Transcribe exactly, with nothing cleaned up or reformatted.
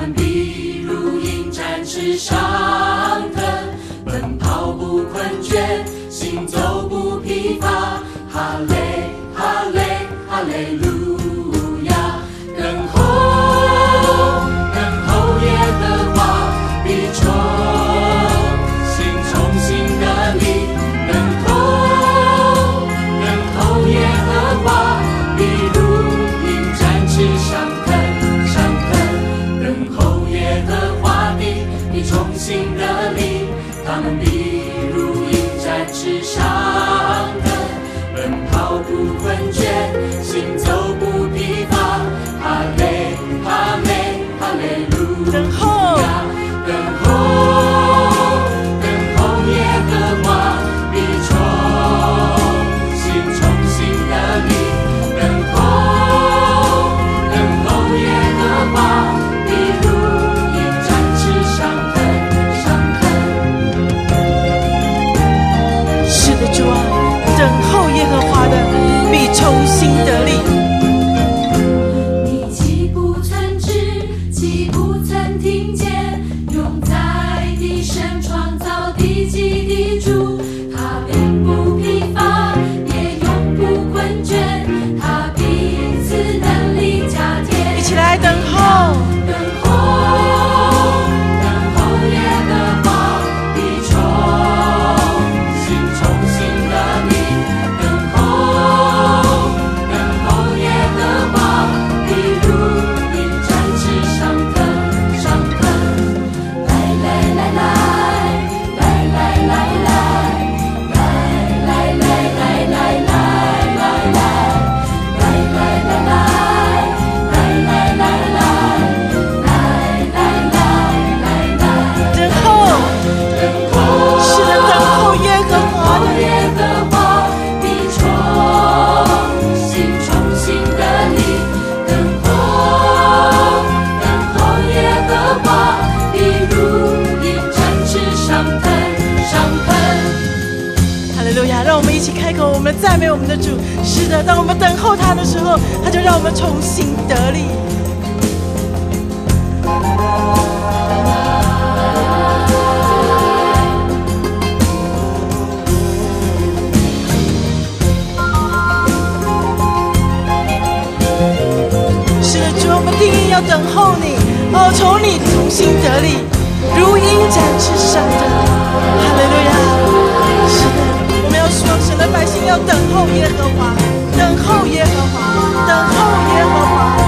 们必如鹰展翅上腾，奔跑不困倦，行走不疲乏。哈雷哈雷哈雷路亚，等候等候耶和华必重新重新的力，等候等候耶和华必如鹰展翅上腾上腾，等候耶和华的必重新的力，他们必如鹰展翅上腾，奔跑不困倦，行走不疲乏。哈雷哈雷哈雷路亚，等候等候耶和华必重新重新的力，等候等候耶和华必如鹰展翅上腾上腾。 是的，主啊，等候耶和华的必重新得力。 你岂不曾知，岂不曾听见，永在的神创造地基的主，他并不疲乏，也永不困倦，他彼此能力加添。 一起来等候， 等候等候耶和华必重新重新的力，等候等候耶和华必如鹰展翅上腾上腾。来来来来来来来来来来来来来来来来等候，是的，等候耶和华的。 耶和华必重新重新的力，等候等候耶和华必如鹰展翅上腾上腾。 哈利路亚！让我们一起开口，我们赞美我们的主。是的，当我们等候他的时候，他就让我们重新得力。是的，主，我们定义要等候你，哦，从你重新得力，如鹰展翅上腾。哈利路亚！是的，我们要说，神的百姓要等候耶和华，等候耶和华，等候耶和华。